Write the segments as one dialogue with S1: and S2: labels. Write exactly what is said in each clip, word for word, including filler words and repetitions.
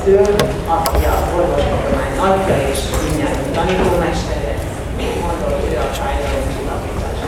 S1: keresztül, aki a orvostudomány nagyja és mindjárt tanítómestere, mit mondott ő a fájdalomcsillapításról?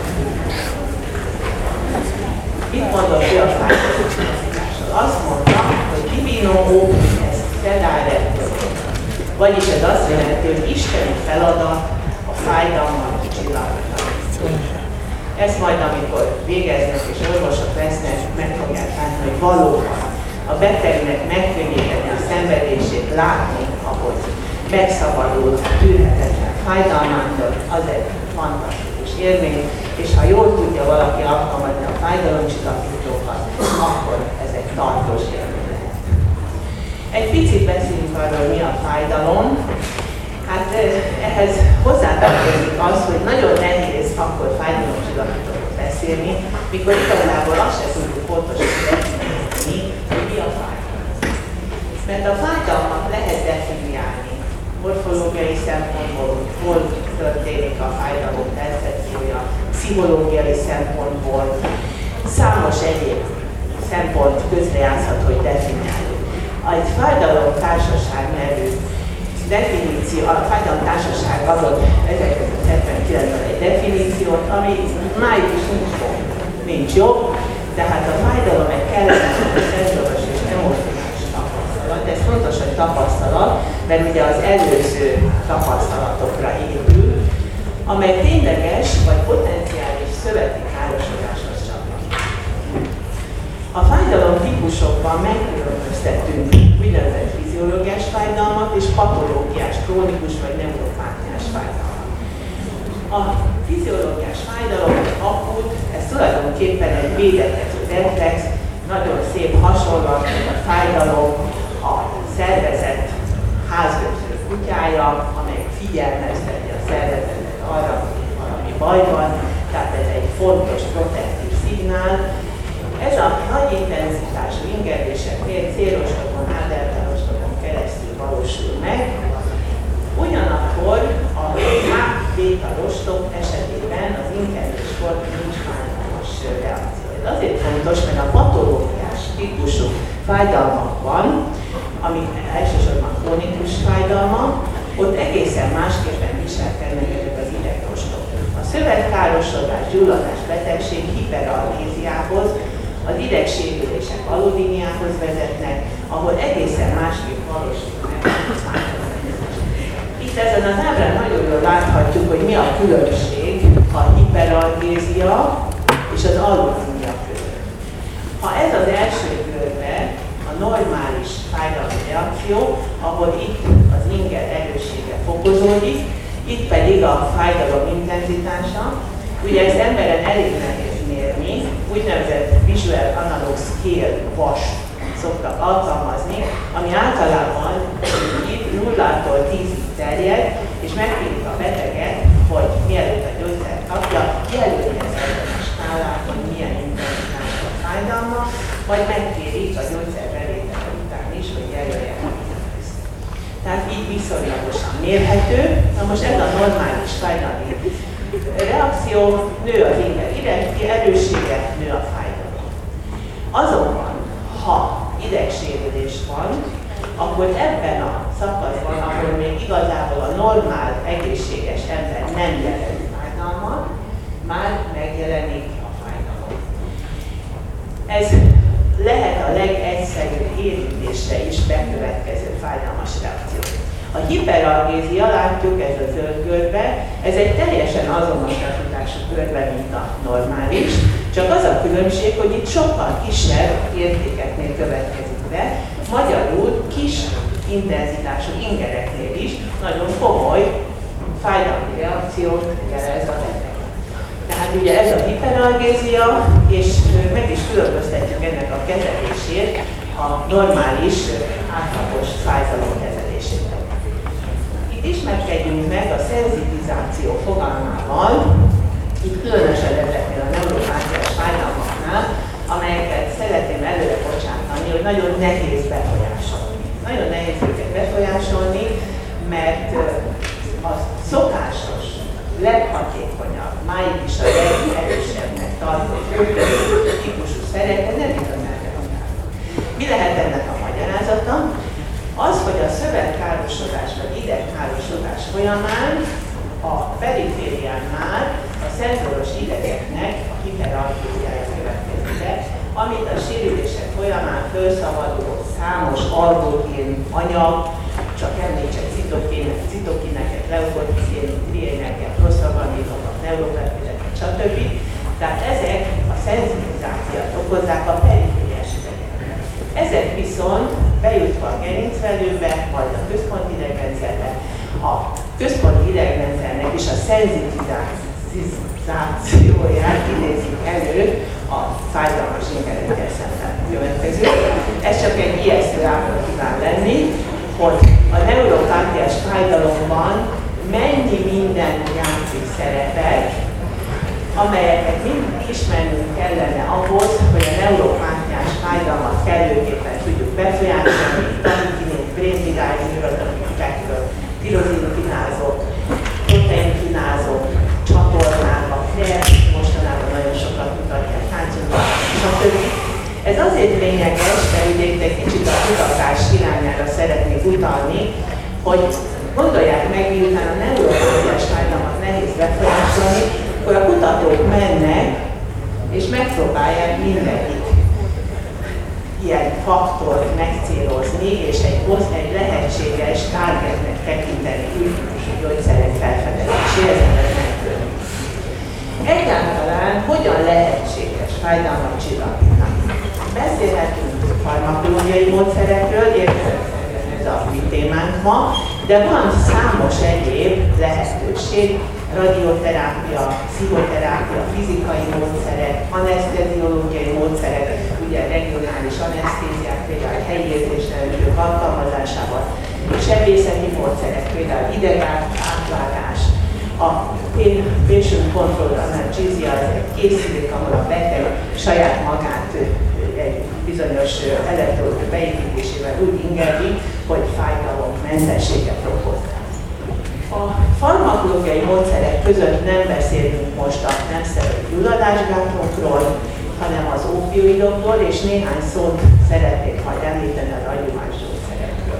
S1: Mit mondott ő a fájdalomcsillapításról? Azt mondta, hogy divino opus est sedare, vagyis ez azt jelenti, hogy isteni feladat a fájdalmat csillapítani. Ezt majd, amikor végeznek és orvosok lesznek, meg fogják látni, hogy valóban a betegnek megkönnyíteni a szenvedését, látni, ahogy megszabadul a tűrhetetlen fájdalmától, az egy fantasztikus élmény, és ha jól tudja valaki alkalmazni a fájdalomcsillapítókat, akkor ez egy tartós élmény lehet. Egy picit beszélünk arról, mi a fájdalom. Hát ehhez hozzátartozik az, hogy nagyon nehéz akkor fájdalomcsillapítókat beszélni, mikor igazából azt sem tudjuk pontosan definiálni, hogy mi a fájdalom. Mert a fájdalmat lehet definiálni morfológiai szempontból, hol történik a fájdalom percepciója, pszichológiai szempontból, számos egyéb szempont közrejátszhat, hogy definiáljuk. Egy fájdalomtársaság nevű definíció, a fájdalomtársaság adott ezerkilencszázhetvenkilencben egy definíciót, ami máig is nincs jobb. Nincs jobb, tehát a fájdalom egy kellemetlen szenzoros és emocionális tapasztalat. Ez fontos, hogy tapasztalat, mert ugye az előző tapasztalatokra épül, amely tényleges vagy potenciális szöveti károsodáshoz csatlakozik. A fájdalom típusokban megkülönböztetünk úgynevezett fiziológiás fájdalmat és patológiás, krónikus vagy neuropátiás fájdalmat. A fiziológiás fájdalom, akut, ez tulajdonképpen egy védekező reflex, nagyon szép hasonlat, a fájdalom a szervezet házőrző kutyája, amely figyelmezteti a szervezetet arra, hogy valami baj van, tehát ez egy fontos protektív szignál. Ez a nagy intenzitású ingerések célostokon, ádeltárostokon keresztül valósul meg. Ugyanakkor a A-béta rostok esetében az ingeréskor nincs fájdalmas reakció. Ez azért fontos, mert a patológiás típusú fájdalmakban, ami elsősorban krónikus fájdalma, ott egészen másképpen viselkednek ezek az idegrostok. A szövetkárosodás, gyulladás, betegség hiperalgéziához, az idegsérülések aludémiához vezetnek, ahol egészen másképp valósul meg a fájdalom. Itt ezen az ábrán nagyon jól láthatjuk, hogy mi a különbség a hiperalgézia és az aludémia között. Ha ez az első körben a normális fájdalmi reakció, ahol itt az inger erőssége fokozódik, itt pedig a fájdalom intenzitása. Ugye ezt emberen elég nehéz mérni, úgynevezett Visual Analog Scale vas szoktak alkalmazni, ami általában itt nullától tízig terjed, és megkérik a beteget, hogy mielőtt a gyógyszert kapja, jelölje ezen a skálát, hogy milyen intenzitású a fájdalma, vagy megkérik a gyógyszer bevétele után is, hogy jelölje a minimaliszt. Tehát így viszonylagosan mérhető. Na most ez a normális fájdalmi reakció, nő az inger erőssége, nő a fájdalom. Azonban, ha idegsérülés van, akkor ebben a szakaszban, ahol még igazából a normál, egészséges ember nem jelent fájdalmat, már megjelenik a fájdalom. Ez lehet a legegyszerűbb érintésre is bekövetkező fájdalmas reakció. A hiperalgézia, látjuk ez a zöld görbe, ez egy teljesen azonos tapintású görbe, mint a normális, csak az a különbség, hogy itt sokkal kisebb értékeknél következik be, magyarul kis intenzitású ingereknél is nagyon komoly fájdalmi reakciót jelez a beteg. Tehát ugye ez a hiperalgézia, és meg is különböztetjük ennek a kezelését a normális, átlagos fájdalom kezelését. Itt ismerkedjünk meg a szenzitizáció fogalmával, itt különösen ezeknél a neuropátiás fájdalmaknál, amelyeket szeretném előre bocsátani, hogy nagyon nehéz befolyásolni. Nagyon nehéz őket befolyásolni, mert a szokásos, leghatékonyabb, máig is a legerősebbnek tartott típusú szerek, nem igazán reagálnak. Mi lehet ennek a magyarázata? Az, hogy idegkárosodás vagy idegkárosodás folyamán a periférián már a szenzoros idegeknek a hiperalkúziája következik be, amit a sérülések folyamán felszabaduló számos algogén anyag, csak említsek citokineket, leukotriéneket, prostaglandinokat, neuropeptideket, stb. Tehát ezek a szenzitizációt okozzák a perifériás idegeknek. Ezek viszont bejutva a gerincvelőbe, vagy a központi idegrendszerbe, a központi idegrendszernek is a szenzitizációját idézik elő a fájdalmas ingerekkel szemben következő. Ez csak egy ijesztő ábra kíván lenni, hogy a neuropátiás fájdalomban mennyi minden játszik szerepet, amelyeket mind ismernünk kellene ahhoz, hogy a neuropátiás fájdalmat kellőképpen tudjuk befolyásolni, tanikinét, braindigály, neurotonikekről, tirozinkinázok, proteinkinázok, csatornák, a krér, mostanában nagyon sokat mutatják, kálciumot, stb. Ez azért lényeges, mert ugye itt egy kicsit a kutatás irányára szeretnék utalni, hogy gondolják meg, miután a neuropátiás fájdalmat nehéz befolyásolni, akkor a kutatók mennek és megpróbálják mindegyik ilyen faktort megcélozni, és egy, egy lehetséges targetnek tekinteni különböző gyógyszerek felfedezéséhez megtörni. Egyáltalán hogyan lehetséges fájdalmat csillapítani? Beszélhetünk farmakológiai módszerekről, értelemszerűen ez a mi témánk ma, de van számos egyéb lehetőség, radioterápia, pszichoterápia, fizikai módszerek, aneszteziológiai módszerek, ugye regionális anesztéziák, például helyi érzéstelenítők alkalmazásával, sebészeti módszerek, például idegátvágás, a patient control analgesia, ez egy készülék, ahol a beteg saját magát egy bizonyos elektród beépítésével úgy ingeri, hogy fájdalommentességet okoz. A farmakológiai módszerek között nem beszélünk most a nemszerű gyulladásgátlókról, hanem az opioidokról, és néhány szót szeretnék majd említeni a ragyomás gyógyszerekről.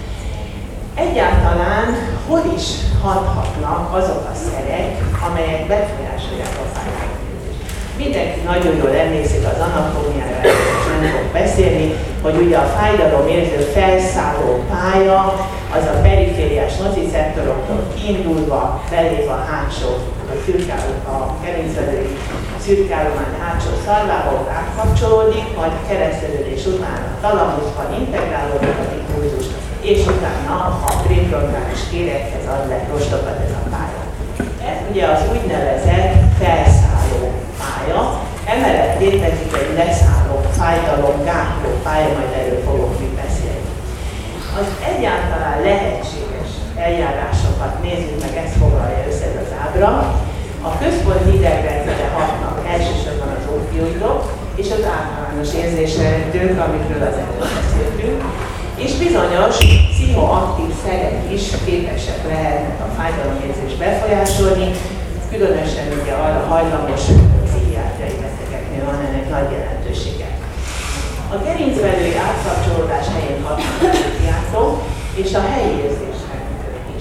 S1: Egyáltalán hol is hathatnak azok a szerek, amelyek befolyásolják a fájdalommentést? Mindenki nagyon jól emlékszik az anatómiára, és nem fog beszélni, hogy ugye a fájdalomérző felszálló pálya az a perifériás nociceptoroktól kiindulva, belépve a hátsó, a, a gerincvelői szürkállomány hátsó szarvából átkapcsolódik, majd a keresztelődés után a talamuszban integrálódik a impulzus, és utána a préfrontális kérekhez ad le rostokat ez a pálya. Ez ugye az úgynevezett felszálló pálya, emellett létezik egy leszálló fájdalomgátló pálya, majd erről fogok még beszélni. Az egyáltalán lehetséges eljárásokat nézzük meg, ezt foglalja össze az ábra. A központi idegrendszerre hatnak elsősorban az opioidok és az általános érzésrendők, amikről az előbb beszéltünk, és bizonyos pszichoaktív szerek is képesek lehetnek a fájdalomérzést befolyásolni, különösen ugye arra hajlamos pszichiátriai betegeknél van ennek nagy jelentősége. A gerincvelői átkapcsolódás helyén hatnak a pszichiátrok és a helyi érzésrendítők is.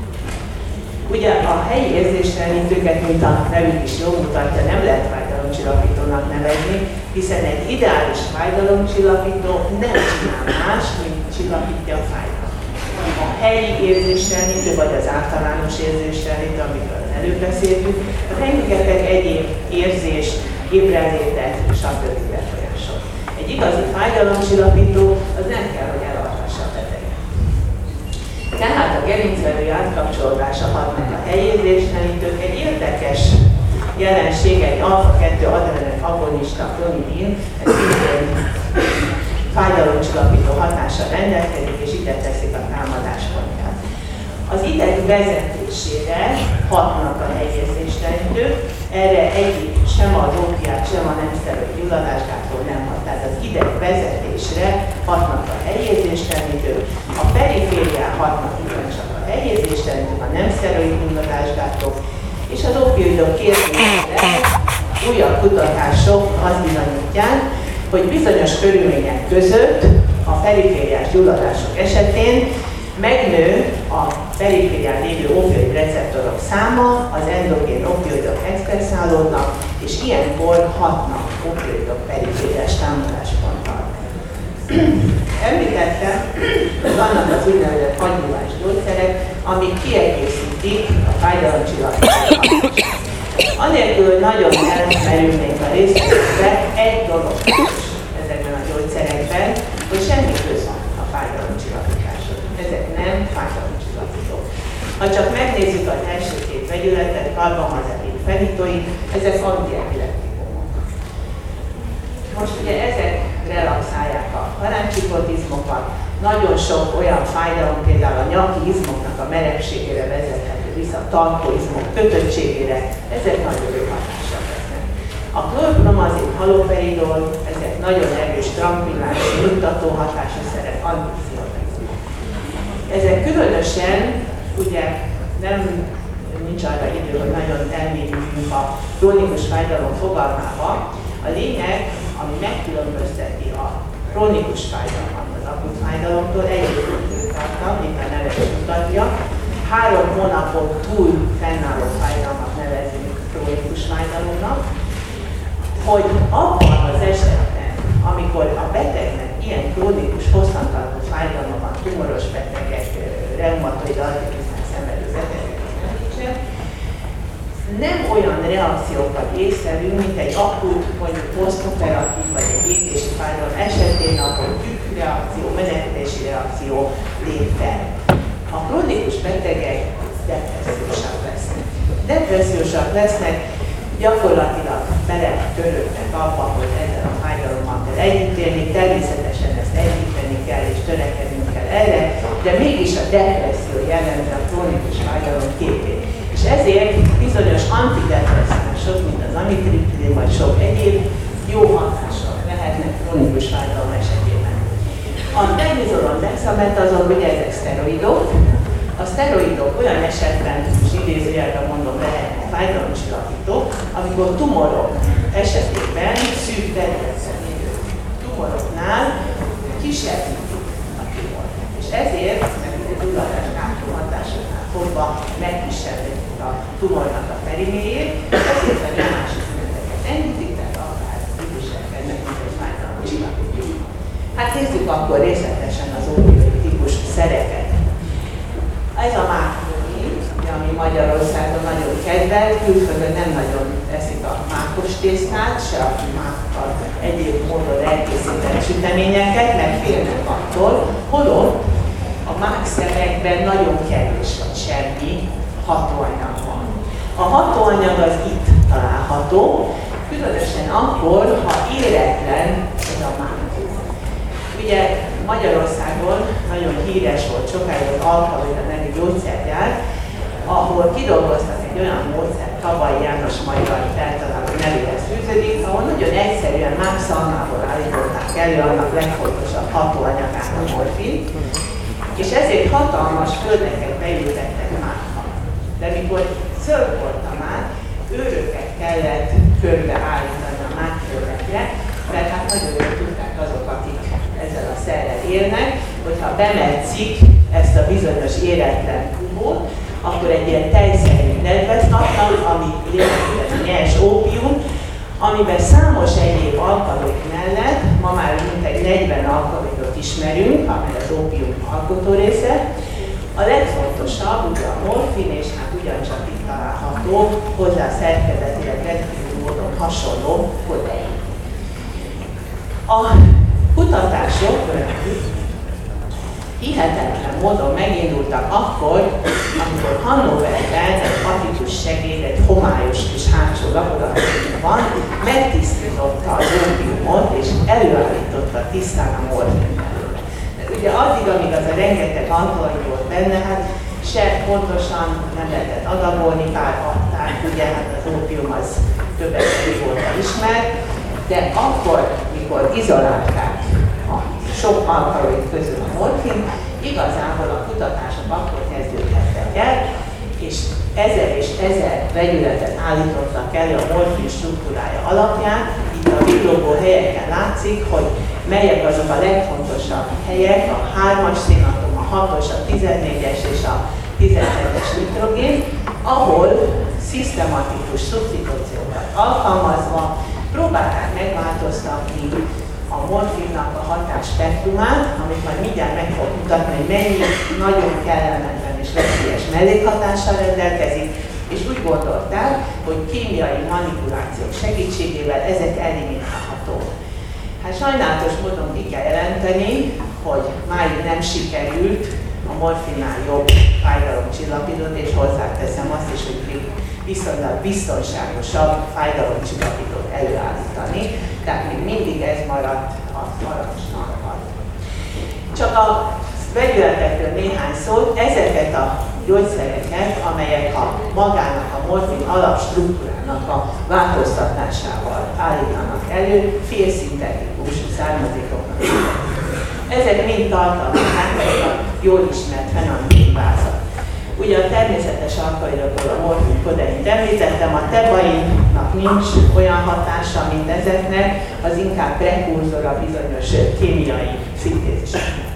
S1: Ugye a helyi érzésrendítőket, mint a nevük is jól mutatja, nem lehet fájdalomcsillapítónak nevezni, hiszen egy ideális fájdalomcsillapító nem csinál más, mint csillapítja a fájdalmat. A helyi érzésrendítő, vagy az általános érzésrendítő, amiről előbb beszéltünk, rengeteg egyéb érzés, ébrenlétet, stb. Befolyásol. Egy igazi fájdalomcsillapító az nem kell, hogy elaltassa a beteget. Tehát a gerincvelői átkapcsolódása hatnak a helyi érzésrendítők. Egy érdekes jelenség, egy alfa kettő adrenalin agonista klonidin, ez szintén fájdalomcsillapító hatással rendelkezik, és ide teszik a támadáspontját. Az ideg vezetésére hatnak a helyérzésrendítők, erre egyik sem az ópiát, sem a nemszerű gyulladásgátló nem hat. Tehát az ideg vezetésre hatnak a helyérzésrendítők, a periférián hatnak ugyancsak a helyérzésrendítők, a nemszerű gyulladásgátlók, és az opioidok kérdésére újabb kutatások azt bizonyítják, hogy bizonyos körülmények között a perifériás gyulladások esetén Megnő a periférián lévő opioid receptorok száma, az endogén opioidok expresszálódnak, és ilyenkor hatnak opioidok perifériás támadásponttal. Említettem, hogy vannak az úgynevezett adjuvans gyógyszerek, amik kiegészítik a fájdalomcsillapítást. Anélkül, hogy nagyon elmerülnénk a részletekbe, egy dolog ezekben a gyógyszerekben, hogy semmi köz van a fájdalomcsillapításhoz. Ezek nem fájdalomcsillapítók. Ha csak megnézzük az első két vegyületet, karbamazepin, fenitoin, ezek antiepileptikumok. Most ugye ezek relaxálják a parancsipotizmokat, nagyon sok olyan fájdalom, például a nyaki izmoknak a merevségére vezethető vissza, a tartóizmok kötöttségére, ezek nagyon jó hatással lesznek. A klorpromazin, haloperidol, ezek nagyon erős tranquilláns, nyugtató hatású szerek, antipszichotikumok. Ezek különösen, ugye nem nincs arra idő, hogy nagyon elmélyüljünk a krónikus fájdalom fogalmába. A lényeg, ami megkülönbözteti a krónikus fájdalmat az akut fájdalomtól, egyébként tartam, mint a neve is mutatja. Három hónapon túl fennálló fájdalmat nevezünk krónikus fájdalomnak, hogy abban az esetben, amikor a betegnek ilyen krónikus, hosszantartó fájdalma van, tumoros betegek, reumatoid artritisszel szenvedő betegek, nem olyan reakciókat észlelünk, mint egy akut, mondjuk posztoperatív vagy egy égési fájdalom esetén, ahol tükkreakció, menekülési reakció lép fel. A krónikus betegek depressziósak lesznek. Depressziósak lesznek, gyakorlatilag beletörődnek abba, hogy ezzel a fájdalommal kell együtt élni, természetesen ezt együtteni kell és törekednünk kell erre, de mégis a depresszió jellemzi a krónikus fájdalom képét. És ezért bizonyos antidepresszánusok, mint az amitriptilin vagy sok egyéb, jó hatással lehetnek krónikus fájdalom esetében. A prednisolon, dexametazon, ugye ezek szteroidok. A szteroidok olyan esetben, és idézőjelben mondom, lehetnek fájdalomcsillapítók, amikor tumorok esetében, szűk területen élő tumoroknál kisebbítik a tumor. És ezért, mert a gyulladás kápró hatásoknál fogva megkisebbedik a tumornak a periméjét, ezért a nyomási szüneteket enyhítik, tehát akár viselkednek, mint egy fájdalomcsillapító. Hát nézzük akkor részletesen az opioid típusú szereket. Ez a máknövényi, ami Magyarországon nagyon kedvelt, külföldön nem nagyon eszik a mákos tésztát, se a mákkal egyéb módon elkészített süteményeket, mert félnek attól, holott a mákszemekben nagyon kevés vagy semmi hatóanyag van. A hatóanyag az itt található, különösen akkor, ha éretlen ez a mák. Ugye Magyarországon nagyon híres volt sokáig az Alkaloida nevű gyógyszergyár, ahol kidolgoztak egy olyan módszert, Tavaly János magyar feltaláló nevéhez fűződik, ahol nagyon egyszerűen mákszalmából állították elő annak legfontosabb hatóanyagát, a morfint, és ezért hatalmas földeket beültettek mákba. De mikor zöld volt a mák, őröket kellett körbe állítani a mákföldekre, mert hát nagyon jól tudták azok, akik ezzel a szerrel élnek, hogyha bemetszik ezt a bizonyos éretlen kubót, akkor egy ilyen tejszerű nedvet kapnak, ami lényegében nyers ópium, amiben számos egyéb alkaloid mellett, ma már mintegy negyven alkaloidot ismerünk, amely az ópium alkotó része. A legfontosabb ugye a morfin, és hát ugyancsak itt található, hozzá szerkezetileg rendkívül módon hasonló kodein. A kutatások hihetetlen módon megindultak akkor, amikor Hannoverben egy atikus segéd, egy homályos kis hátsó laboratóriumban megtisztította az ópiumot és előállította tisztán a morfint belőle. Ugye addig, amíg az a rengeteg alkaloid volt benne, hát se pontosan nem lehetett adagolni, bár adták, ugye hát az ópium az többet régóta ismert, de akkor, mikor izolálták a sok alkaloid közül a morfin, igazából a kutatások akkor kezdődhettek el, és ezer és ezer vegyületet állítottak elő a morfin struktúrája alapján. Itt a villogó helyeken látszik, hogy melyek azok a legfontosabb helyek, a hármas szénatom, a hatos, a tizennégyes és a tizenhetes nitrogén, ahol szisztematikus szubstitúciókat alkalmazva próbálták megváltoztatni a morfinnak a hatásspektrumát, amit majd mindjárt meg fog mutatni, hogy mennyi nagyon kellemetlen és veszélyes mellékhatással rendelkezik, és úgy gondolták, hogy kémiai manipulációk segítségével ezek eliminálhatók. Hát sajnálatos módon ki kell jelenteni, hogy máig nem sikerült a morfinnál jobb fájdalomcsillapítót, és hozzáteszem azt is, hogy még viszonylag biztonságosabb fájdalomcsillapítót előállítani, tehát még mindig ez maradt a parancsnak. Csak a vegyületekről néhány szót, ezeket a gyógyszereket, amelyek a magának a morfin alapstruktúrának a változtatásával állítanak elő, félszintetikus származékoknak. Ezek mind tartalmazzák a jól ismert fenamidvázat. Ugye a természetes alkaloidokról a morfin kodeint említettem, a tebainnak nincs olyan hatása, mint ezeknek, az inkább prekurzora bizonyos kémiai szintéziseknek.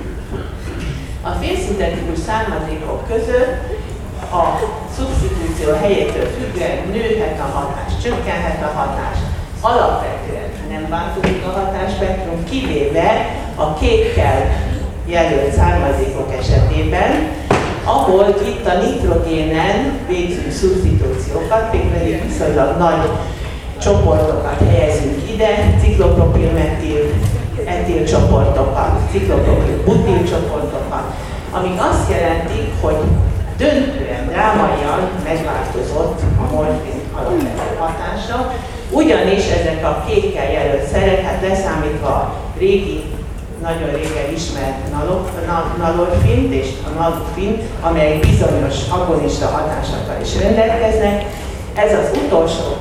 S1: A félszintetikus származékok között a szubstitúció helyétől függően nőhet a hatás, csökkenhet a hatás. Alapvetően nem változik a hatásspektrum, kivéve a kékkel jelölt származékok esetében, ahol itt a nitrogénen végzünk szubstitúciókat, mégpedig viszonylag nagy csoportokat helyezünk ide, ciklopropilmetil, etil csoportokat, ciklopropil butil csoportokat, amik azt jelentik, hogy döntően, drámaian megváltozott a morfin alapvető hatása, ugyanis ezek a kékkel jelölt szerek, hát leszámítva a régi, nagyon régen ismert nalorfint és a nalufint, amelyek bizonyos agonista hatásokkal is rendelkeznek, ez az utolsó,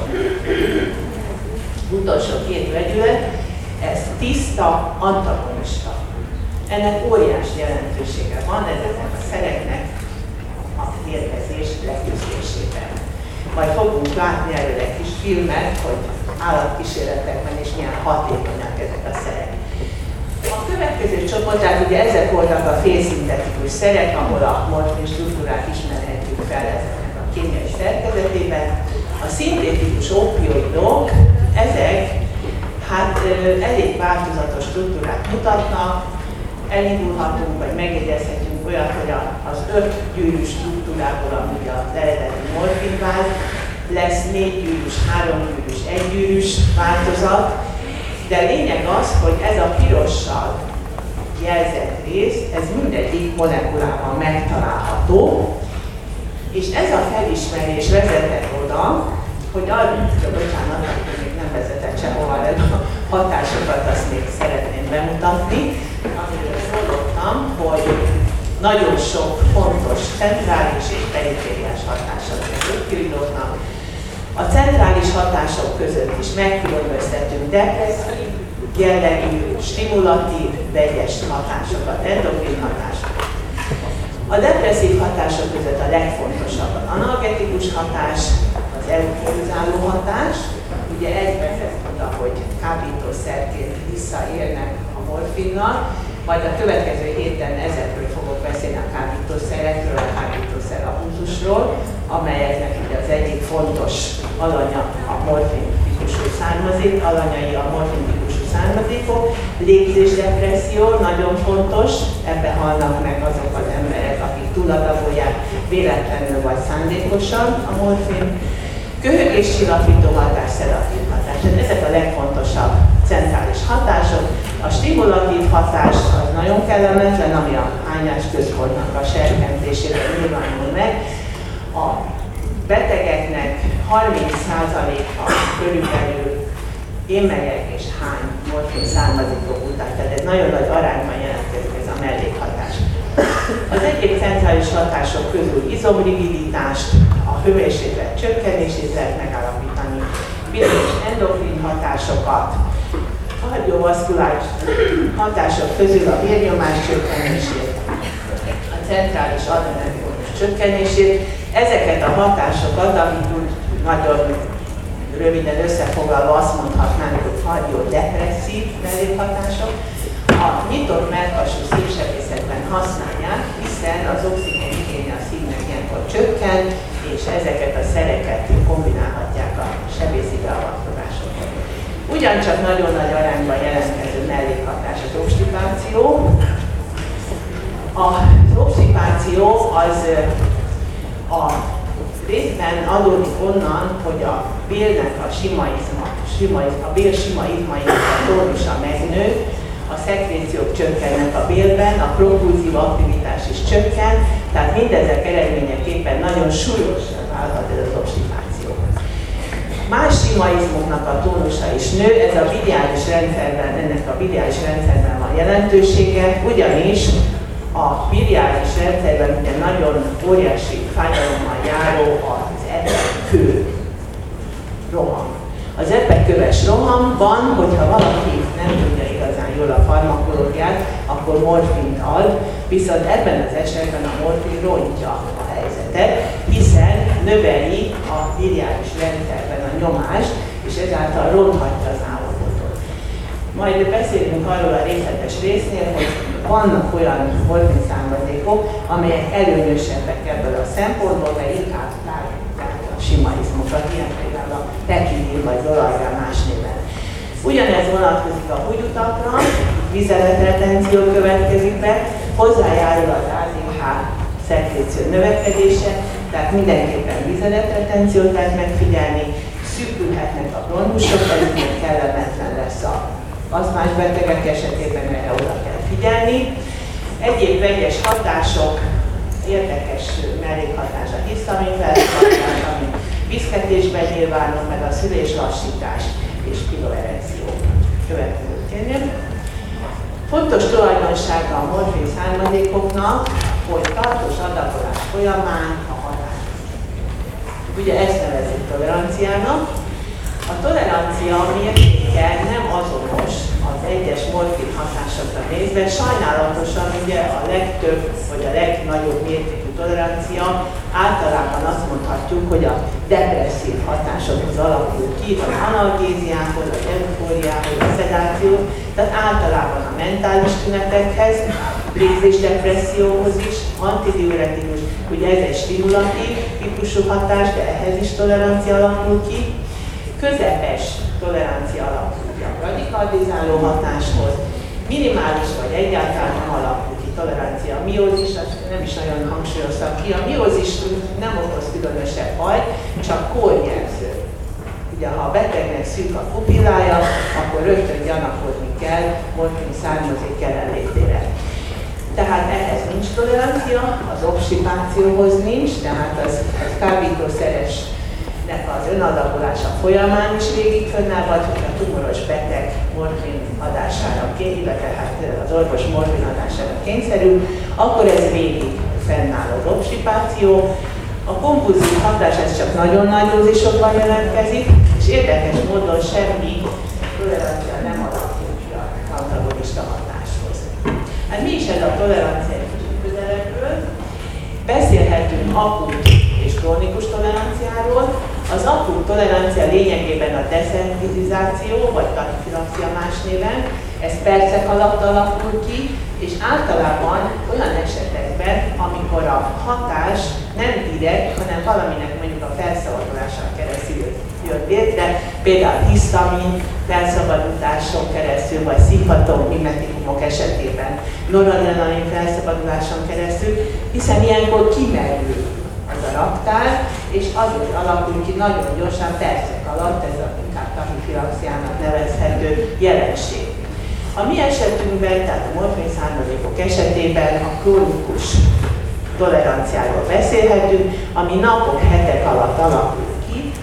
S1: utolsó két vegyület, ez tiszta antagonista. Ennek óriási jelentősége van ezeknek a szereknek a mérgezés leküzdésében. Majd fogunk látni erről egy kis filmet, hogy állatkísérletekben is milyen hatékonyak ezek a szerek. A következő csoport, tehát ugye ezek voltak a félszintetikus szerek, ahol a morfin struktúrát ismerhetjük fel ezeknek a kémiai szerkezetében. A szintetikus opioidok, ezek hát elég változatos struktúrát mutatnak, elindulhatunk, vagy megjegyezhetünk olyat, hogy az öt gyűrűs struktúrából, ami az eredeti morfinváz, lesz négy gyűrűs, három gyűrűs, egy gyűrűs változat, de lényeg az, hogy ez a pirossal jelzett rész, ez mindegyik molekulában megtalálható, és ez a felismerés vezetett oda, hogy arra, bocsánat, hogy még nem vezetett sehova, de a hatásokat azt még szeretném bemutatni, amiről szólottam, hogy nagyon sok fontos centrális és perifériás hatása az opioidoknak. A centrális hatások között is megkülönböztetünk depresszív, jellegű, stimulatív, vegyes hatásokat, endokrin hatásokat. A depresszív hatások között a legfontosabb az analgetikus hatás, az eufórizáló hatás. Ugye ez vezet oda, hogy kábítószerként visszaérnek a morfinnal, majd a következő héten ezekről fogok beszélni a kábítószerekről, a kábítószer abúzusról, amelyeknek ugye az egyik fontos alanya a morfin típusú származék, alanyai a morfin típusú származékok, légzésdepresszió, nagyon fontos, ebbe halnak meg azok az emberek, akik túladagolják véletlenül vagy szándékosan a morfin, köhögés csillapító hatás, szedatív hatás. Ezek a legfontosabb centrális hatások. A stimulatív hatás az nagyon kellemetlen, ami a hányás központnak a serkentésében nyilvánul meg. A betegeknek harminc százaléka körülbelül émelyek és hány morfin származékok után, tehát ez nagyon nagy arányban jelentkezik ez a mellékhatás. Az egyéb centrális hatások közül izomrigiditást, a hőmérséklet csökkenését lehet megállapítani, bizonyos endokrin hatásokat, kardiovaszkuláris hatások közül a vérnyomás csökkenését, a centrális adrenalinus csökkenését. Ezeket a hatásokat, amit úgy nagyon röviden összefoglalva azt mondhatnánk, hogy kardiodepresszív mellékhatások, a nyitott mellkasú szívsebészetben használják hiszen az oxigén igénye a szívnek ilyenkor csökken, és ezeket a szereket kombinálhatják a sebészi beavatkozásokkal. Ugyancsak nagyon nagy arányban jelentkező mellékhatás az obstipáció. Az obstipáció az a részben adódik onnan, hogy a bélnek a sima izma, sima, a bél sima izmainak a tónusa megnő, a szekréciók csökkennek a bélben, a propulzív aktivitás is csökken, tehát mindezek eredményeképpen nagyon súlyosan válhat ez az obstipáció. Más sima izmoknak a tónusa is nő, ez a biliáris rendszerben, ennek a biliáris rendszerben van jelentősége, ugyanis a biliáris rendszerben ugye nagyon óriási fájdalommal járó az ebbekő roham. Az ebbekköves rohamban, hogyha valaki nem tudja igazán jól a farmakológiát, akkor morfint ad, viszont ebben az esetben a morfin rontja a helyzetet, hiszen növeli a biliáris rendszerben a nyomást, és ezáltal ronthatja az állapotot. Majd beszélünk arról a részletes résznél, hogy vannak olyan morfin származékok, amelyek előnyösebbek ebből a szempontból, de inkább tágítják a sima izmokat, ilyen például a tekidil vagy zolajrá más néven. Ugyanez vonatkozik a húgyutakra, vizeletretenció következik be, hozzájárul az á zé há szekréció növekedése, tehát mindenképpen vizeletretenciót lehet megfigyelni, szűkülhetnek a bronchusok, ez még kellemetlen lesz a asztmás betegek esetében, erre oda kell figyelni. Egyéb vegyes hatások, érdekes mellékhatás a hisztamin felszabadulás, ami viszketésben nyilvánul, meg a szülés lassítás és piloerekció. Következő kérném. Fontos tulajdonsága a morfin származékoknak, hogy tartós adagolás folyamán a hatás. Ugye ezt nevezzük toleranciának. A tolerancia mértéke nem azonos az egyes morfin hatásokra nézve. Sajnálatosan ugye a legtöbb vagy a legnagyobb mértékű tolerancia általában azt mondhatjuk, hogy a depresszív hatásokhoz alakul ki, az analgéziához, az eufóriához, a szedáció, tehát általában a mentális tünetekhez, krízisdepresszióhoz is, antidiuretikus, ugye ez egy stimulatív típusú hatás, de ehhez is tolerancia alakul ki. Közepes tolerancia alakul ki a radikalizáló hatáshoz, minimális vagy egyáltalán nem alakul ki tolerancia a miózis, azt nem is nagyon hangsúlyoztam ki. A miózis nem okoz különösebb bajt, csak kórjelző. Ugye ha a betegnek szűk a pupillája, akkor rögtön gyanakodni kell morfin származék jelenlétére. Tehát ehhez nincs tolerancia, az obstipációhoz nincs, tehát az, az kábítószeres az önadagolása folyamán is végig fönnáll, vagy hogy a tumoros beteg morfin adására, illetve hát az orvos morfin adására kényszerül, akkor ez végig fennáll az obstipáció. A kompulzív hatás ez csak nagyon nagy dózisokban jelentkezik, és érdekes módon semmi tolerancia nem alakul ki az antagonista hatáshoz. Hát mi is ez a tolerancia egy kicsit közelebbről? Beszélhetünk akut és krónikus toleranciáról. Az akut tolerancia lényegében a deszenzitizáció, vagy tachifilaxia más néven, ez percek alatt alakul ki, és általában olyan esetekben, amikor a hatás nem direkt, hanem valaminek mondjuk a felszabaduláson keresztül jött létre, például hisztamin felszabaduláson keresztül, vagy szimpatomimetikumok esetében noradrenalin felszabaduláson keresztül, hiszen ilyenkor kimerül az a raktár, és azért alakul ki nagyon gyorsan percek alatt, ez a inkább tachifilaxiának nevezhető jelenség. A mi esetünkben, tehát a morfin származékok esetében a krónikus toleranciáról beszélhetünk, ami napok, hetek alatt alakul ki.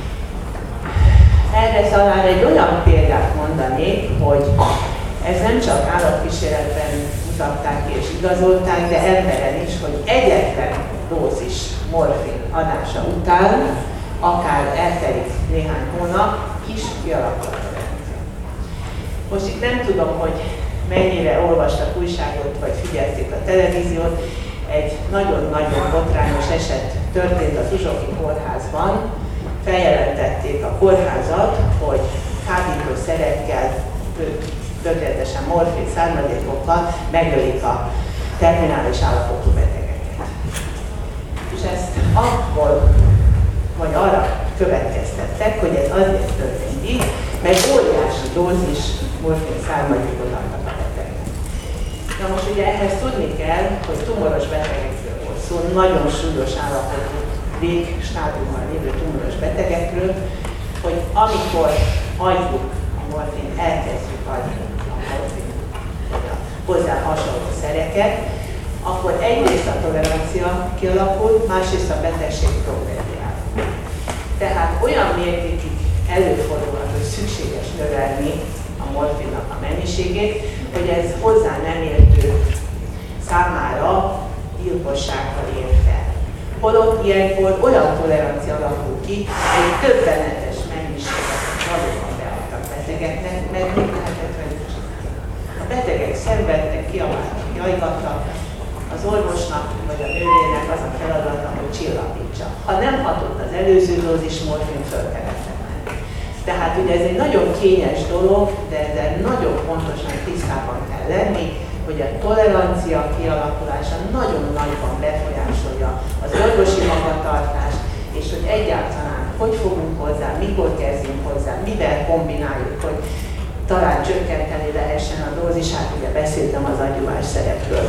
S1: Erre talán egy olyan példát mondanék, hogy ez nem csak állatkísérletben mutatták ki és igazolták, de emberen is, hogy egyetlen dózis morfin adása után, akár eltelik néhány hónap, is kialakul a tolerancia. Most itt nem tudom, hogy mennyire olvastak újságot, vagy figyelték a televíziót. Egy nagyon-nagyon botrányos eset történt az Uzsoki kórházban. Feljelentették a kórházat, hogy kábítószerekkel, tökéletesen morfin származékokkal megölik a terminális állapotú beteget. akkor, vagy arra következtettek, hogy ez azért történt így, mert óriási dózis morfin származékot adtak a betegnek. Na most ugye ehhez tudni kell, hogy tumoros betegekről volt szó, nagyon súlyos állapotú, végstádiumban lévő tumoros betegekről, hogy amikor adjuk a morfin, elkezdjük adni a morfin, vagy a hozzá hasonló szereket, akkor egyrészt a tolerancia kialakul, másrészt a betegség progrediál. Tehát olyan mértékig előfordulhat, hogy szükséges növelni a morfinnak a mennyiségét, hogy ez hozzá nem értő számára gyilkossággal ér fel. Holott ilyenkor olyan tolerancia alakul ki, egy többenetes mennyiséget valóban beadtak betegeknek, mert mit lehetett velük csinálni. A betegek szenvedtek, kiabáltak, jajgattak, az orvosnak vagy a nővérnek az a feladata, hogy csillapítsa. Ha nem hatott az előző dózis morfin, föl kellett menni. Tehát ugye ez egy nagyon kényes dolog, de ezzel nagyon pontosan tisztában kell lenni, hogy a tolerancia kialakulása nagyon nagyban befolyásolja az orvosi magatartást, és hogy egyáltalán hogy fogunk hozzá, mikor kezdjünk hozzá, mivel kombináljuk, hogy talán csökkenteni lehessen a dózisát, ugye beszéltem az adjuvás szerepről.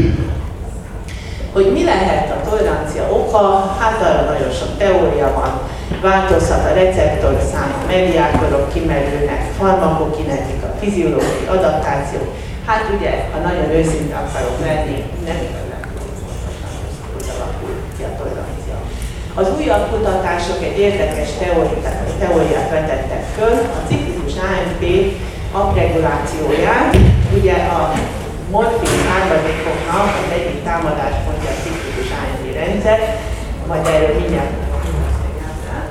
S1: Hogy mi lehet a tolerancia oka, hát arra nagyon sok teória van, változhat a receptor szám, a mediátorok kimerülnek, farmakokinetika, fiziológiai adaptáció. Hát ugye, ha nagyon őszinte akarok lenni, nem igazán pontosan, hogy alakul ki a tolerancia. Az újabb kutatások egy érdekes teóriát, teóriát vetettek föl, a ciklikus á em pé upregulációját, ugye a morfin származékoknak az egyik támadáspontja a ciklikus á em pé rendszer, majd erről mindjárt beszélgetünk.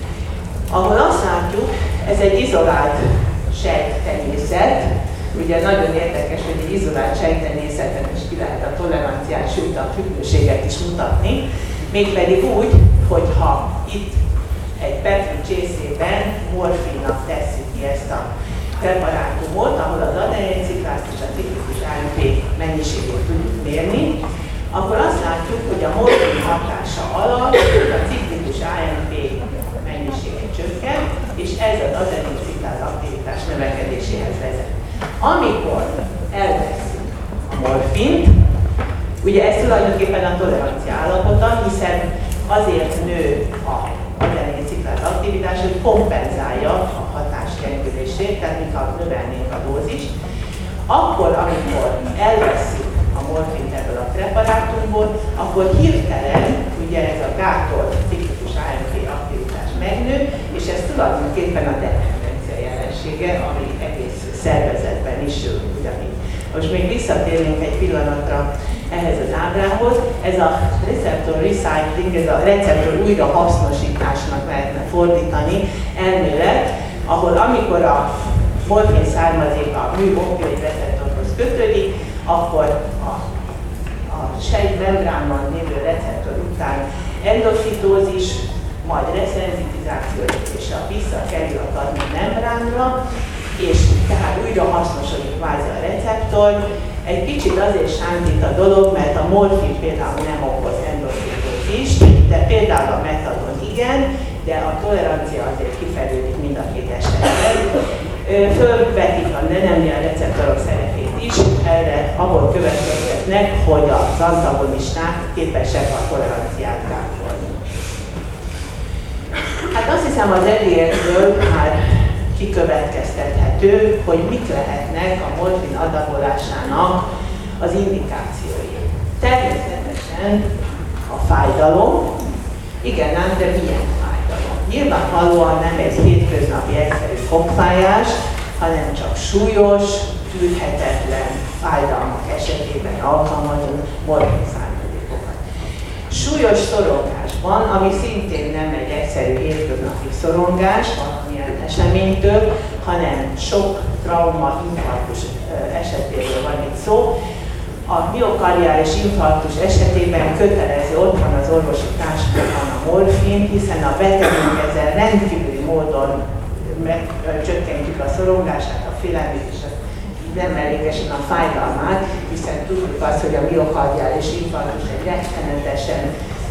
S1: Ahol azt látjuk, ez egy izolált sejttenyészet, ugye nagyon érdekes, hogy egy izolált sejttenyészeten is ki lehet a toleranciát, sőt a függőséget is mutatni, mégpedig úgy, hogy ha itt egy Petri csészében morfinnak tesszük ki ezt a preparátumot, ahol az adenyl-ciklázt és a ciklikus á em pé mennyiségét tudjuk mérni, akkor azt látjuk, hogy a morfin hatása alatt a ciklikus á em pé mennyisége csökken, és ez az adenyl-cikláz aktivitás növekedéséhez vezet. Amikor elveszünk a morfint, ugye ez tulajdonképpen a tolerancia állapota, hiszen azért nő a adenyl-cikláz aktivitás, hogy kompenzálja a hatás gyengülését, tehát mintha növelnénk a dózist. Akkor, amikor elveszünk a morfint ebből a preparátumból, akkor hirtelen, ugye ez a gátol ciklikus á em pé aktivitás megnő, és ez tulajdonképpen a dependencia jelensége, ami egész szervezetben is ugyanígy. Most még visszatérnénk egy pillanatra ehhez az ábrához. Ez a receptor recycling, ez a receptor újrahasznosításnak lehetne fordítani elmélet, ahol amikor a morfin származék a mű-opioid receptorhoz kötődik, akkor a, a sejtmembránban lévő receptor után endocitózis, majd reszenzitizáció és a visszakerül a plasma membránra, és tehát újra hasznosodik kvázi a receptor. Egy kicsit azért sántít a dolog, mert a morfin például nem okoz endocitózist, de például a metadon igen, de a tolerancia azért kifejlődik mind a két esetben. Fölvetik a nem-ilyen receptorok szerepét is, erre abból következtetnek, hogy az antagonisták képesek a toleranciát gátolni. Hát azt hiszem az eddigiekből már kikövetkeztethető, hogy mik lehetnek a morfin adagolásának az indikációi. Természetesen a fájdalom, igen, ám, de milyen fájdalom? Nyilvánvalóan nem egy hétköznapi egyszerű fogfájás, hanem csak súlyos, tűrhetetlen fájdalmak esetében alkalmazunk morfin származékokat. Súlyos szorongásban, ami szintén nem egy egyszerű hétköznapi szorongás valamilyen eseménytől, hanem sok trauma, infarktus esetéből van itt szó. A miokardiális infarktus esetében kötelező, ott van az orvosi táskában a morfin, hiszen a betegünk ezzel rendkívüli módon csökkentjük a szorongását, a félelmét és nem mellékesen a fájdalmát, hiszen tudjuk azt, hogy a miokardiális infarktus egy rettenetesen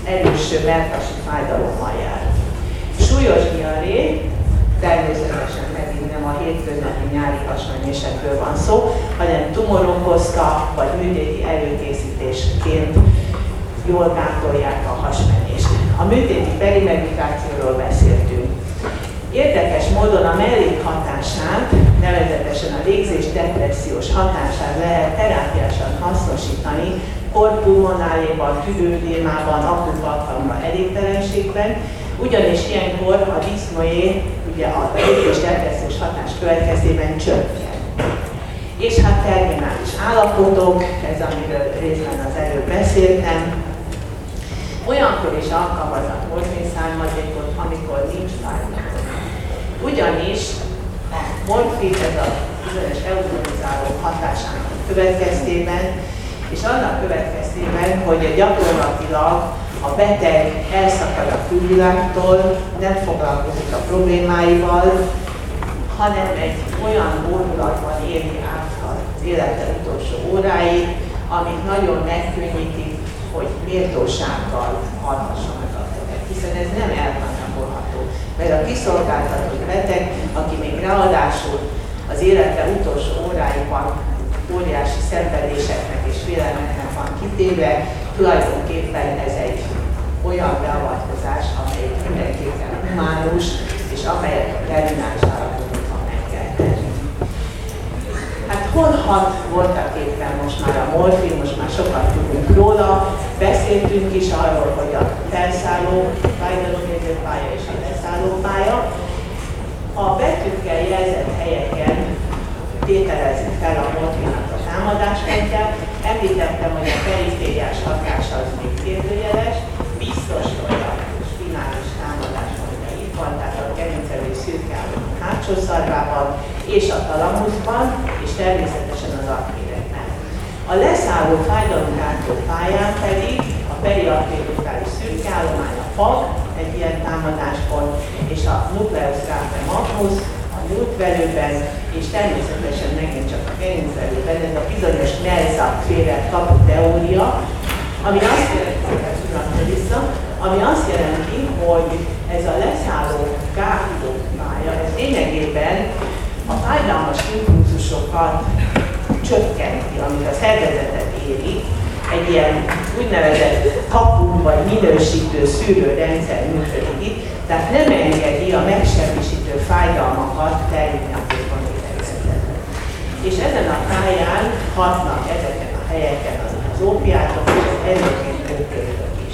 S1: erős mellkasi fájdalommal jár. Súlyos diarré, természetesen megint nem a hétköznapi nyári hasmenésekről van szó, hanem tumor okozta, vagy műtéti előkészítésként jól gátolják a hasmenést. A műtéti perimedikációról beszéltünk. Érdekes módon a mellékhatását, nevezetesen a légzés depressziós hatását lehet terápiásan hasznosítani korpulmonáléban, tüdődémában, akut alkalommal elégtelenségben, ugyanis ilyenkor a disznoé, ugye a légzés depressziós hatás következtében csökken. És hát terminális állapotok, ez amiről részben az előbb beszéltem, olyankor is alkalmaznak morfinszármazékot, amikor nincs fájdalom. Ugyanis a morfin ez a bizonyos eutonizáló hatásának következtében, és annak következtében, hogy gyakorlatilag a beteg elszakad a külvilágtól, nem foglalkozik a problémáival, hanem egy olyan vonulatban éli át az élete utolsó óráit, amik nagyon megkönnyítik, hogy méltósággal halhasson meg a beteg, hiszen ez nem elhanyagolható. Mert a kiszolgáltatott beteg, aki még ráadásul az élete utolsó óráiban óriási szenvedéseknek és félelemnek van kitéve, tulajdonképpen ez egy olyan beavatkozás, amely mindenképpen humánus, és amelyet a terminális állapotban meg kell tenni. Hát hol hat voltak éppen most már a morfin, most már sokat tudunk róla, beszéltünk is arról, hogy a felszálló fájdalomérző pálya és a leszálló pálya. A betűkkel jelzett helyeken tételezzük fel a morfinnak a támadáspontját. Említettem, hogy a perifériás hatása az még kérdőjeles, biztos, hogy a spinális támadáspontja itt van, tehát a gerincelő szürkáló hátsó szarvában és a talamuszban, és természetesen az artérekben. A leszálló fájdalomgátló pályán pedig a periartériális szürkállomány, a pag, egy ilyen támadáspont, és a nucleus grave magnus, a nyúltverőben, és természetesen megint csak a gerincvelőben, ez a bizonyos Melzack-féle kapu teória, ami azt jelenti, vissza, ami azt jelenti, hogy ez a leszálló gátló pálya, ez lényegében a fájdalmas impulzusokat csökkenti, amit a szervezetet éri, egy ilyen úgynevezett kapu vagy minősítő szűrőrendszer működik itt, tehát nem engedi a megsemmisítő fájdalmakat terjedni a központi idegrendszer. És ezen a pályán hatnak ezeken a helyeken az, az ópiátok és az egyébként ópiátok is.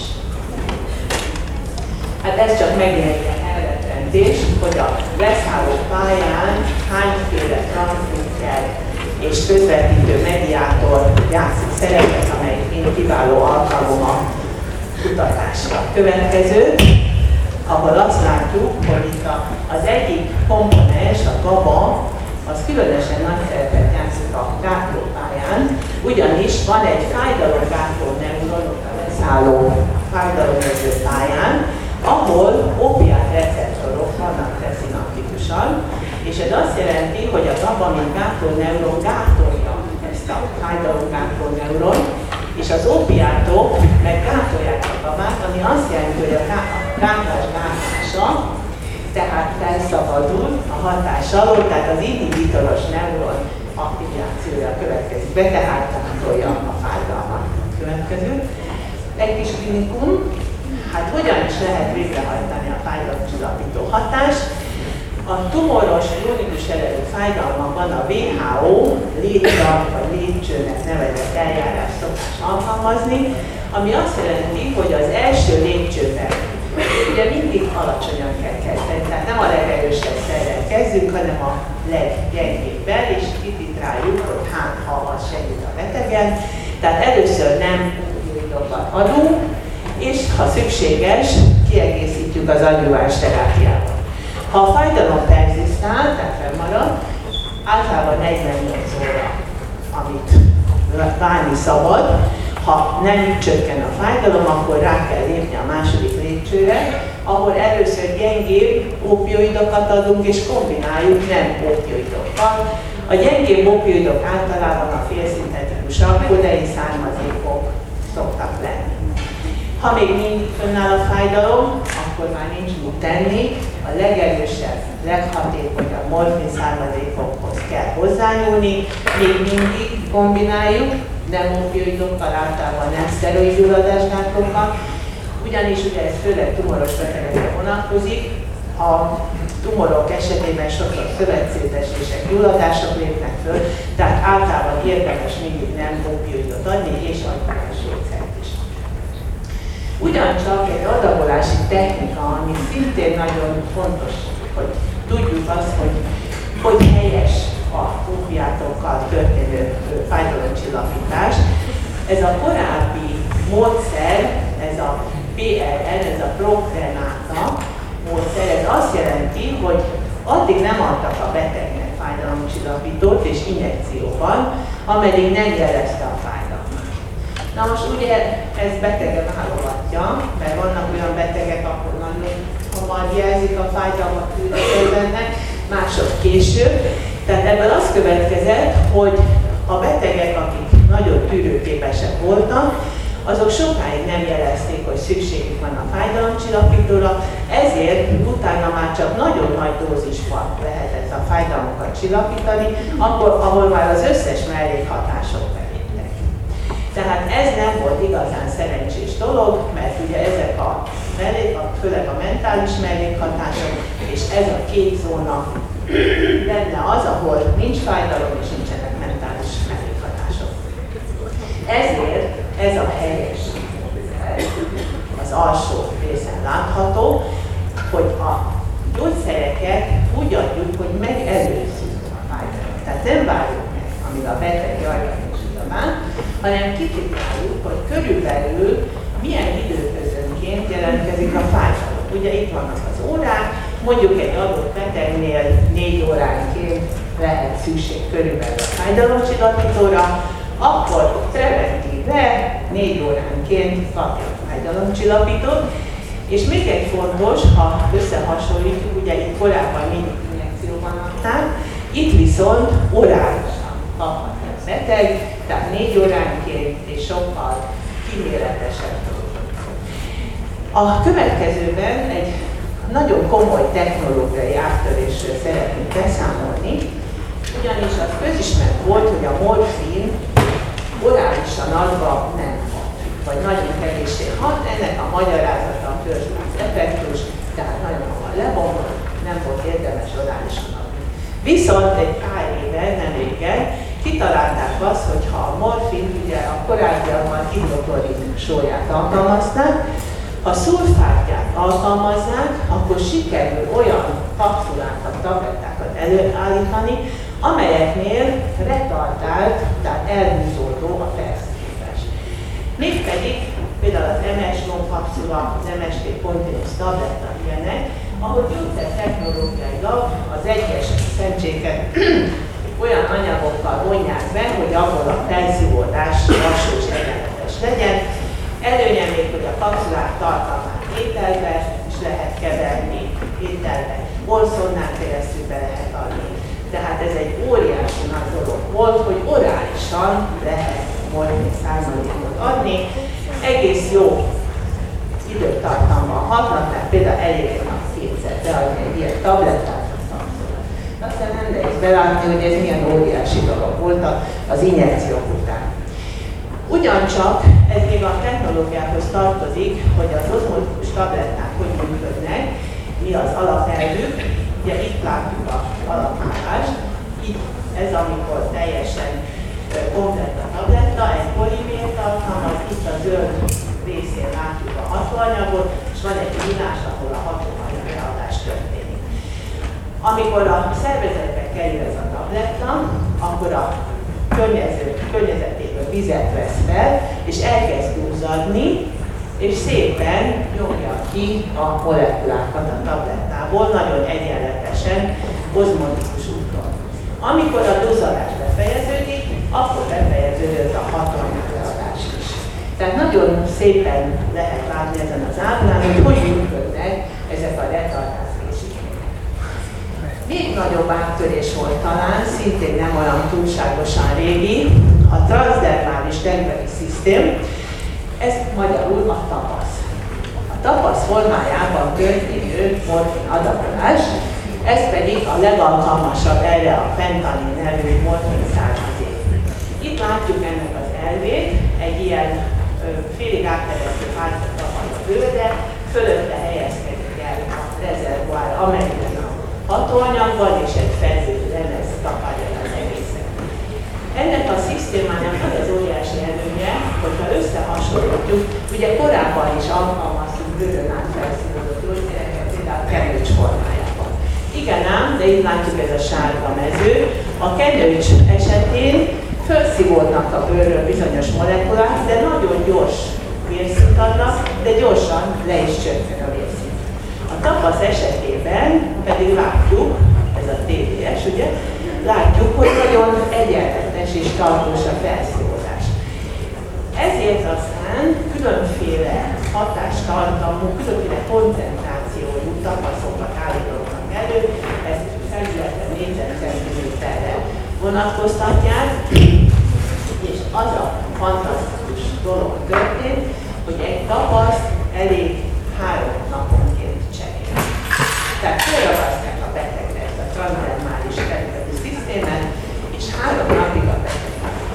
S1: Hát ez csak megint egy ilyen elrettentést, hogy a leszálló pályán hányféle transmitter és közvetítő mediátor játszik szerepet, amely én kiváló alkalom a kutatásra. Következő, ahol azt látjuk, hogy itt az egyik komponens, a GABA, az különösen nagy szerepet játszik a gátlópályán, ugyanis van egy fájdalomgátló neuron, a leszálló fájdalomvező pályán, ahol opiát receptorok vannak preszinaptikusan, és ez azt jelenti, hogy a GABA, mint gátlóneuron gátolja ezt a fájdalomgátló neuron, és az opiátok meg gátolják a GABát, ami azt jelenti, hogy a gátlás gátása, tehát felszabadul a hatás alól, tehát az inhibitoros neuron aktivációja következik be, tehát gátolja a fájdalmat. Következő. Egy kis klinikum. Hát hogyan is lehet végrehajtani a fájdalomcsillapító hatást? A tumoros, krónikus eredő fájdalmakban a vé há ó létszak vagy lépcsőnek nevezett eljárás szokás alkalmazni, ami azt jelenti, hogy az első lépcsőben ugye mindig alacsonyan kell kezdeni, tehát nem a legerősebb szerrel kezdünk, hanem a leggyengébben, és kititráljuk, hogy hát ha az segít a betegen. Tehát először nem opioidokat adunk, és ha szükséges, kiegészítjük az adjuvans terápiával. Ha a fájdalom perzisztál, tehát fennmarad, általában negyvennyolc óra, amit várni szabad. Ha nem csökken a fájdalom, akkor rá kell lépni a második lépcsőre, ahol először gyengébb opioidokat adunk, és kombináljuk nem opioidokkal. A gyengébb opioidok általában a félszintetikusabb kodein származékok szoktak lenni. Ha még mindig fönnáll a fájdalom, akkor már nincs mit tenni, a legerősebb, leghatékonyabb morfin származékokhoz kell hozzányúlni, még mindig kombináljuk, nem opioidokkal, általában nem szteroid gyulladásgátlókkal, ugyanis ugye ez főleg tumoros betegekre vonatkozik, a tumorok esetében sokszor szövetszétesések, gyulladások lépnek föl, tehát általában érdemes mindig nem opioidot adni, és alkoholos gyógyszert is. Ugyancsak egy adagolási technika, ami szintén nagyon fontos, hogy tudjuk azt, hogy hogy helyes a opiátokkal történő fájdalomcsillapítás. Ez a korábbi módszer, ez a pé er en, ez a Procrenata módszer, ez azt jelenti, hogy addig nem adtak a betegnek fájdalomcsillapítót és injekcióban, ameddig nem jelezte a fájdalmat. Na most ugye ez betege válogatja, mert vannak olyan betegek, akkor nagyon hamar jelzik a fájdalmat tűnetőbennek, mások később. Tehát ebből az következett, hogy a betegek, akik nagyon tűrőképesek voltak, azok sokáig nem jelezték, hogy szükségük van a fájdalomcsillapítóra, ezért utána már csak nagyon nagy dózisban lehetett a fájdalmakat csillapítani, akkor, ahol már az összes mellékhatások beléptek. Tehát ez nem volt igazán szerencsés dolog, mert ugye ezek a mellék, főleg a mentális mellékhatások, és ez a két zóna lenne az, ahol nincs fájdalom és nincsenek mentális mellékhatások. Ezért ez a helyes, az alsó részen látható, hogy a gyógyszereket úgy adjuk, hogy megelőzzük a fájdalmat. Tehát nem várjuk meg, amíg a beteg jajban és ugyanán, hanem kitipáljuk, hogy körülbelül milyen időközönként jelentkezik a fájdalom. Ugye itt vannak az órák, mondjuk egy adott betegnél négy óránként lehet szükség körülbelül a fájdalomcsillapítóra, akkor preventíve négy óránként kapja a fájdalomcsillapítót. És még egy fontos, ha összehasonlítjuk, ugye itt korábban mindig injekcióban adták, itt viszont orálisan kaphatja a beteg, tehát négy óránként és sokkal kíméletesebb. A következőben egy nagyon komoly technológiai áttörésről szeretnék beszámolni, ugyanis az közismert volt, hogy a morfin orálisan adva nem hat, vagy nagyon kevéssé hat, ennek a magyarázata a törzsláz effektus, tehát nagyon hamar lebomlott, nem volt érdemes orálisan adni. Viszont egy pár éve, nem régen, kitalálták azt, hogy ha a morfin, ugye a korábbiakban hidroklorid sóját alkalmazták, ha szulfátját alkalmazzák, akkor sikerül olyan kapszulákat, tablettákat előállítani, amelyeknél retardált, tehát elhúzódó a perszképes. Mégpedig például az em es kapszula, az em es té Continuous tabletta ilyenek, ahol gyógyszertechnológiailag az egyes szemcséket olyan anyagokkal vonják be, hogy abból a felszívódás lassú és egyenletes legyen. Előnye még, hogy a kapszulák tartalmát ételbe is lehet keverni, ételbe, orszonnán keresztül be lehet adni. Tehát ez egy óriási nagy dolog volt, hogy orálisan lehet morfin származékot adni. Egész jó időtartamban hatnak, tehát például elég nap kétszer beadni egy ilyen tablettát, aztán nem lehet belátni, hogy ez milyen óriási dolog volt az injekciók után. Ugyancsak ez még a technológiához tartozik, hogy az ozmotikus tabletták hogy működnek, mi az alapelvük. Ugye itt látjuk az alapállást, itt ez amikor teljesen komplett a tabletta, egy polimért alkalmaz, itt a zöld részén látjuk a hatóanyagot, és van egy nyílás, ahol a hatóanyag leadás történik. Amikor a szervezetbe kerül ez a tabletta, akkor a környező, környezetéből vizet vesz fel, és elkezd duzzadni, és szépen nyomja ki a molekulákat a tablettából, nagyon egyenletesen, ozmotikus úton. Amikor a duzzadás befejeződik, akkor befejeződött a hatóanyagleadás is. Tehát nagyon szépen lehet látni ezen az ábrán, hogy hogy működnek ezek a retardált készítmények. Még nagyobb áttörés volt talán, szintén nem olyan túlságosan régi, a transzdermális delivery system. Ez magyarul a tapasz. A tapasz formájában történő morfin adakolás, ez pedig a legalkalmasabb erre a fentanyl nevű morfin származék. Itt látjuk ennek az elvét, egy ilyen ö, félig átteresztő hátszat tapad a bőrre, fölötte helyezkedik el a rezervoár, amelyben a hatóanyag van, és egy fedő lemez tapadja az egészet. Ennek a szisztémának az az óriási előnye, hogyha összehasonlítjuk, ugye korábban is alkalmaztuk bőrön át felszínozó gyógyszereket, például kenőcs formájában. Igen ám, de itt látjuk ez a sárga mező. A kenőcs esetén felszívódnak a bőrről bizonyos molekulák, de nagyon gyors vérszint adnak, de gyorsan le is csökken a vérszint. A tapasz esetében pedig látjuk, ez a té dé es, ugye, látjuk, hogy nagyon egyenletes és tartós a felszívódás. Ezért aztán különféle hatástartalmú, különféle koncentrációjú tapaszokat állítottak elő, ezt felületre négyzetcentiméterre vonatkoztatják, és az a fantasztikus dolog történt, hogy egy tapaszt elég három naponként cserélni. Tehát felragasztják a betegre ezt a transdermális területű szisztémát, és három napig a beteg.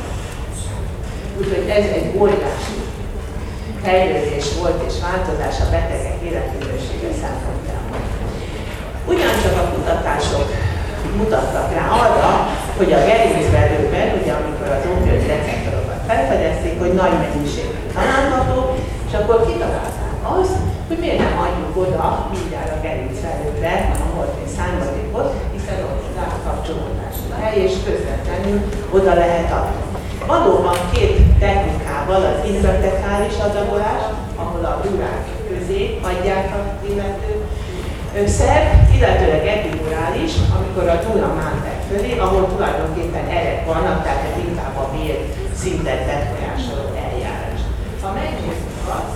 S1: Úgyhogy ez egy óriási fejlődés volt és változás a betegek életminősége szempontjából. Ugyancsak a kutatások mutattak rá arra, hogy a gerincvelőben, ugye amikor az opioid receptorokat felfedezték, hogy nagy mennyiségű található, és akkor kitalálták azt, hogy miért nem adjuk oda mindjárt a gerincvelőre a morfin származékot, hiszen ott kapcsolódási hely, és közvetlenül oda lehet adni. Valóban két technikával az intratekális adagolás, ahol a durák közé adják az illető szert, illetőleg epidurális, amikor a dura máter fölé, ahol tulajdonképpen erek vannak, tehát ez inkább a vér szintet befolyásoló eljárás. Ha megnézzük azt,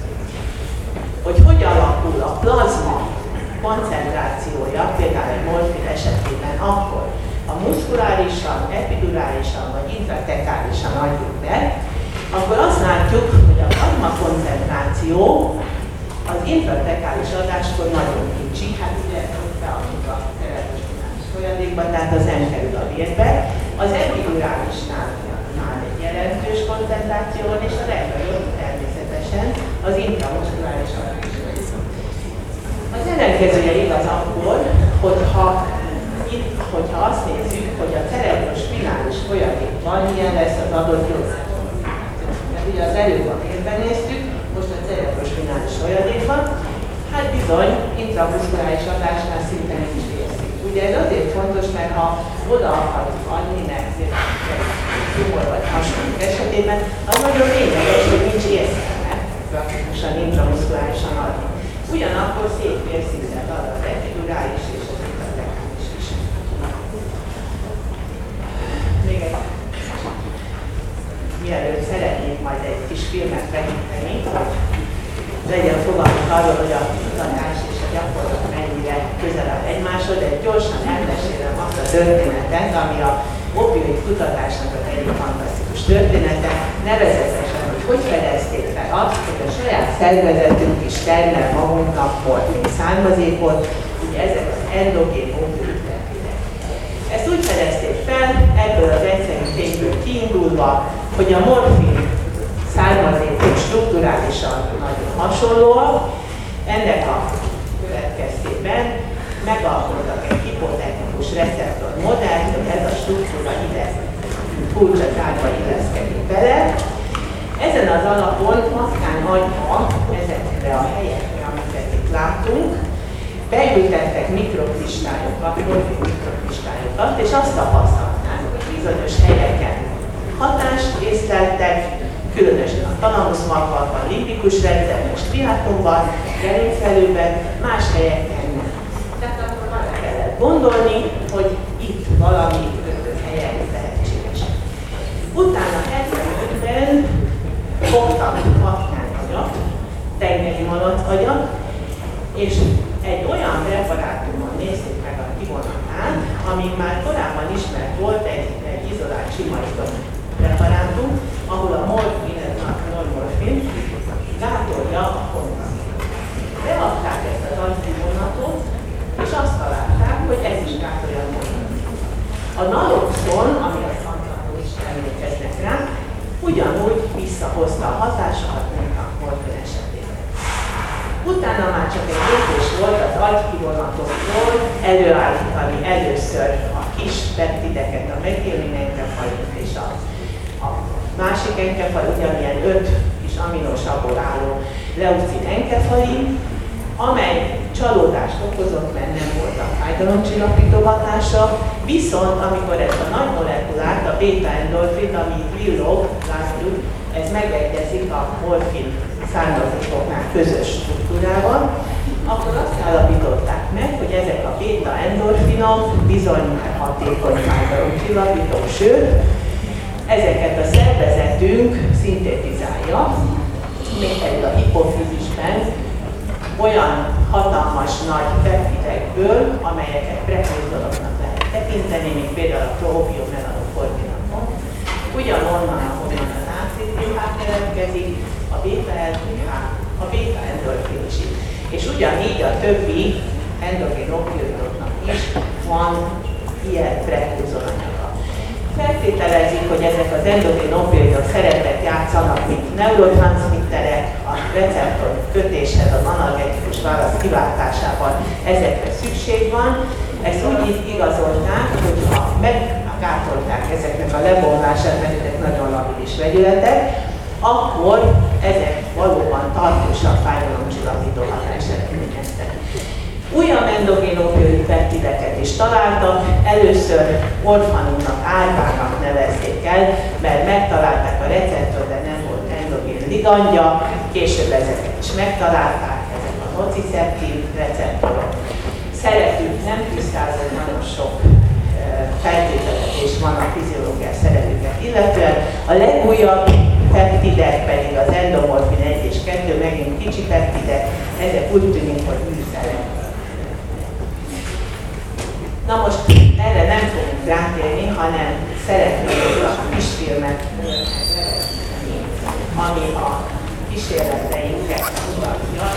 S1: hogy hogy alakul a plazma koncentrációja, például egy morfin esetében akkor, ha muszkulárisan, epidurálisan vagy intratekálisan adjuk be, akkor azt látjuk, hogy a plazma koncentráció az intratekális adáskor nagyon kicsi, hát ugye ott beadjuk a cerebrospinális folyadékban, tehát az nem kerül a vérbe. Az epidurálisnál már egy jelentős koncentráció van, és a legnagyobb természetesen az intramuszkuláris adásban. Az ellenkezője igaz akkor, hogyha, itt, hogyha azt nézzük, hogy a cerebrospinális folyadékban milyen lesz az adott gyógyszer. Mert ugye az előbb a vérben néztük, most a cerebrospinális folyadékban, hát bizony, intramuszkuláris adásnál szinte nincs vérszint. Ugye ez azért fontos, mert ha oda akarjuk adni, mert tumor vagy hasonló esetében, az nagyon lényeges, hogy nincs értelme praktikusan intramuszkulárisan adni. Ugyanakkor szép vérszintet ad az epidurális és az intratekális is. Még egy mielőtt szeretnék majd egy kis filmet vetíteni, hogy legyen fogalmunk arról, hogy a kutatás és a gyakorlat mennyire közel áll egymáshoz, de gyorsan elmesélem azt a történetet, ami a opioid kutatásnak az egyik fantasztikus története, nevezetesen, hogy hogy fedezték fel azt, hogy a saját szervezetünk is termel magunknak morfin származékot, ugye ezek az endogén opioidtermékek. Ezt úgy fedezték fel, ebből az egyszerű tényből kiindulva, hogy a morfin származékok strukturálisan nagyon hasonlóak, ennek a következtében megalkottak egy hipotetikus receptor modellt, hogy ez a struktúra ide kulcsatárba illeszkedik bele. Ezen az alapon aztán hagyva ezekre a helyekre, amiket itt látunk, beültettek mikrokrisztályokat, morfin mikrokrisztályokat, és azt tapasztalták, hogy bizonyos helyeken hatást észleltek, különösen a talamuszmagban, limbikus rendszerben, striátumban, gerincvelőben, más helyeken nem. Tehát akkor arra kellett gondolni, hogy itt valami ötön helyen lehetséges. Utána hetvenötben fogtak hatnányagyat, tengeri malacagyat, és egy olyan preparátumon nézték meg a kivonatát, ami már korábban ismert volt, egy, egy izolált sima izom preparátum, ahol a morfin, ez a normorfin, hozta a hatásokat, mint a morfin esetében. Utána már csak egy lépés volt az agykivonatok előállítani először a kis peptideket, a metionin enkefalin és a, a másik enkefal, ugyanilyen öt kis aminosabból álló leucin enkefalin, amely csalódást okozott, mert nem volt a fájdalomcsillapító hatása, viszont amikor ez a nagy molekulát, a béta-endorfin, ami villog, látjuk, ez megegyezik a morfin származékoknál közös struktúrában, akkor azt állapították meg, hogy ezek a béta-endorfinok bizony hatékony fájdalomcsillapítók, sőt, ezeket a szervezetünk szintetizálja, mégpedig a hipofizisben olyan hatalmas nagy peptidekből, amelyeket prekurzoroknak lehet tekinteni, mint például a proopiomelanokortinakon, ugyanonnan, ahonnan az á cé té há keletkezik, a béta-el té há, a béta-endorfin is. És ugyanígy a többi endogén opioidoknak is van ilyen prekurzoranyaga. Feltételezik, hogy ezek az endogén opioidok szerepet játszanak, mint neurotranszmitterek, a receptor kötéshez, az analgetikus válasz kiváltásában ezekre szükség van. Ezt úgy igazolták, hogy ha meggátolták ezeknek a lebomlását, mert ezek nagyon labilis vegyületek, akkor ezek valóban tartósabb fájdalomcsillapító hatást eredményeztek. Újabb endogén opioid peptideket is találtak, először orfanumnak, árvának nevezték el, mert megtalálták a receptor, de nem volt endogén ligandja, később ezeket is megtalálták, ezek a nociceptív receptorok. Szerepük nem tisztázott, nagyon sok feltételezés van a fiziológiás szerepüket illetően. A legújabb peptidek pedig az endomorfin egy és kettő, megint kicsi peptidek, ezek úgy tűnik, hogy műszerek. Na most erre nem fogunk rátérni, hanem szeretnénk a kisfilmet, ami a kísérleteink